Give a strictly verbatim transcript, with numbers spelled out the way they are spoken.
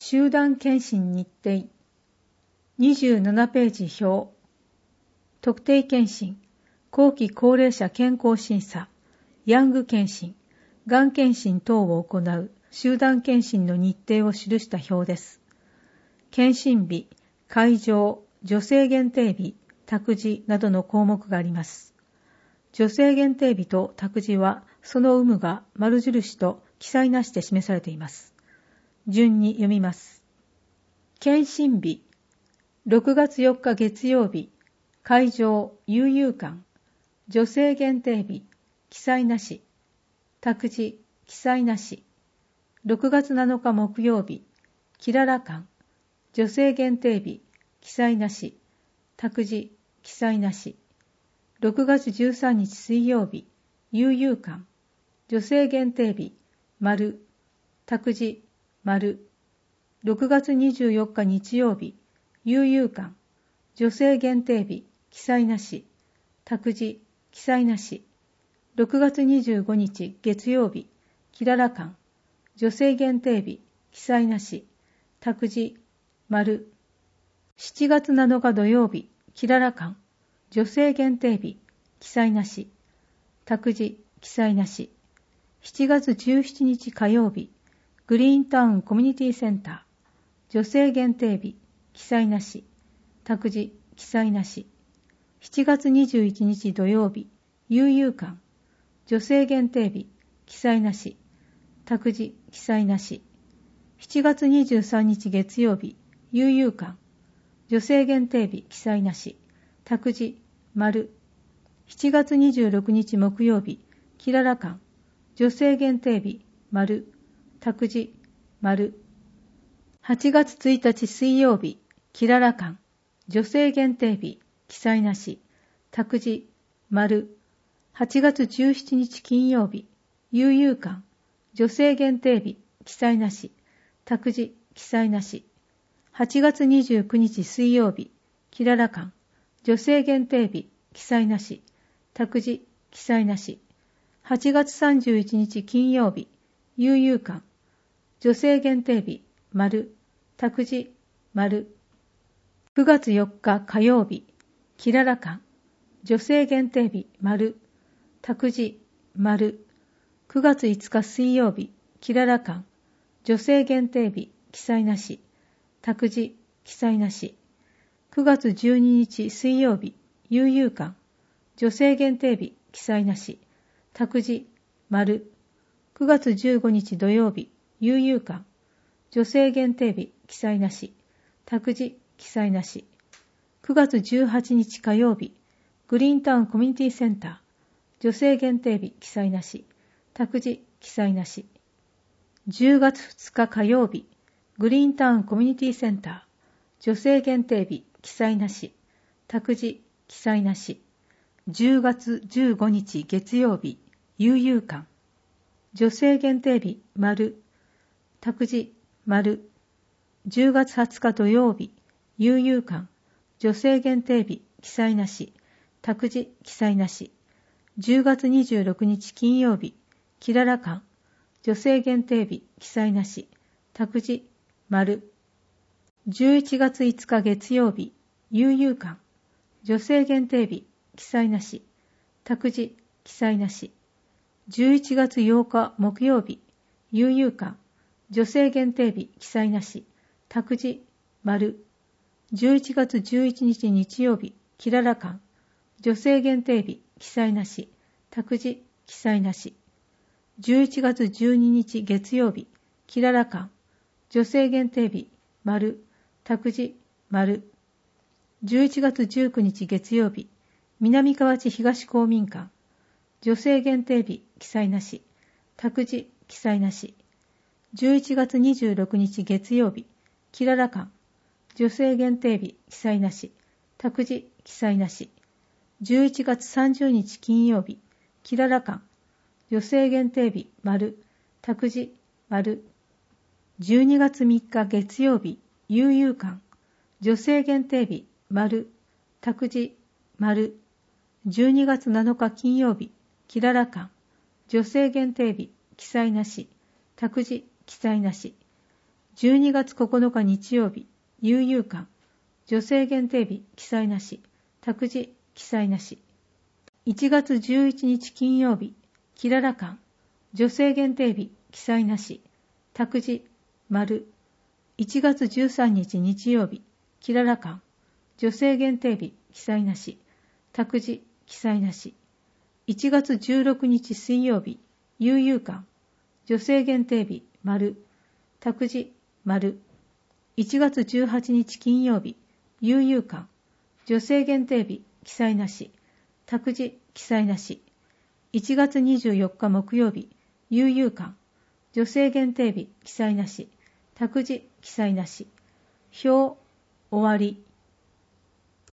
集団検診日程。にじゅうななページ表。特定検診、後期高齢者健康審査、ヤング検診、がん検診等を行う集団検診の日程を記した表です。検診日、会場、女性限定日、託児などの項目があります。女性限定日と託児は、その有無が丸印と記載なしで示されています。順に読みます。検診日、ろくがつよっか月曜日、会場、悠々館、女性限定日、記載なし、託児、記載なし、ろくがつなのか木曜日、きらら館、女性限定日、記載なし、託児、記載なし、ろくがつじゅうさんにち水曜日、悠々館、女性限定日、丸、託児、丸、ろくがつにじゅうよっか日曜日、悠々館、女性限定日、記載なし、託児、記載なし、ろくがつにじゅうごにち月曜日、きらら館、女性限定日、記載なし、託児、丸、しちがつなのか土曜日、きらら館、女性限定日、記載なし、託児、記載なし、しちがつじゅうしちにち火曜日、グリーンタウンコミュニティセンター、女性限定日、記載なし、託児、記載なし、しちがつにじゅういちにち土曜日、悠々館、女性限定日、記載なし、託児、記載なし、しちがつにじゅうさんにち月曜日、悠々館、女性限定日、記載なし、託児、丸、しちがつにじゅうろくにち木曜日、きらら館、女性限定日、丸、託児、丸、はちがつついたち水曜日、きらら館、女性限定日、記載なし、託児、丸、はちがつじゅうしちにち金曜日、悠々館、女性限定日、記載なし、託児、記載なし、はちがつにじゅうくにち水曜日、きらら館、女性限定日、記載なし、託児、記載なし、はちがつさんじゅういちにち金曜日、悠々館、女性限定日、丸、託児、丸、くがつよっか火曜日、きらら館、女性限定日、丸、託児、丸、くがついつか水曜日、きらら館、女性限定日、記載なし、託児、記載なし、くがつじゅうににち水曜日、悠々館、女性限定日、記載なし、託児、丸、くがつじゅうごにち土曜日、悠々館、女性限定日、記載なし、託児、記載なし、くがつじゅうはちにち火曜日、グリーンタウンコミュニティセンター、女性限定日、記載なし、託児、記載なし、じゅうがつふつか火曜日、グリーンタウンコミュニティセンター、女性限定日、記載なし、託児、記載なし、じゅうがつじゅうごにち月曜日、悠々館、女性限定日、丸、託児、丸、じゅうがつはつか土曜日、悠々館、女性限定日、記載なし、託児、記載なし、じゅうがつにじゅうろくにち金曜日、きらら館、女性限定日、記載なし、託児、丸、じゅういちがついつか月曜日、悠々館、女性限定日、記載なし、託児、記載なし、じゅういちがつようか木曜日、悠々館、女性限定日、記載なし、託児、丸、じゅういちがつじゅういちにち日曜日、きらら館、女性限定日、記載なし、託児、記載なし、じゅういちがつじゅうににち月曜日、きらら館、女性限定日、丸、託児、丸、じゅういちがつじゅうくにち月曜日、南河内東公民館、女性限定日、記載なし、託児、記載なし、じゅういちがつにじゅうろくにち月曜日、きらら館、女性限定日、記載なし、託児、記載なし、じゅういちがつさんじゅうにち金曜日、きらら館、女性限定日、丸、託児、丸、じゅうにがつみっか月曜日、悠々館、女性限定日、丸、託児、丸、じゅうにがつなのか金曜日、きらら館、女性限定日、記載なし、託児、記載なし、 じゅうにがつここのか日曜日、悠々館。女性限定日、記載なし。託児、記載なし。いちがつじゅういちにち金曜日、キララ館。女性限定日、記載なし。託児、丸。いちがつじゅうさんにち日曜日、キララ館。女性限定日、記載なし。託児、記載なし。いちがつじゅうろくにち水曜日、悠々館。女性限定日、丸。託児、丸。いちがつじゅうはちにち金曜日、悠々館。女性限定日、記載なし。託児、記載なし。いちがつにじゅうよっか木曜日、悠々館。女性限定日、記載なし。託児、記載なし。表、終わり。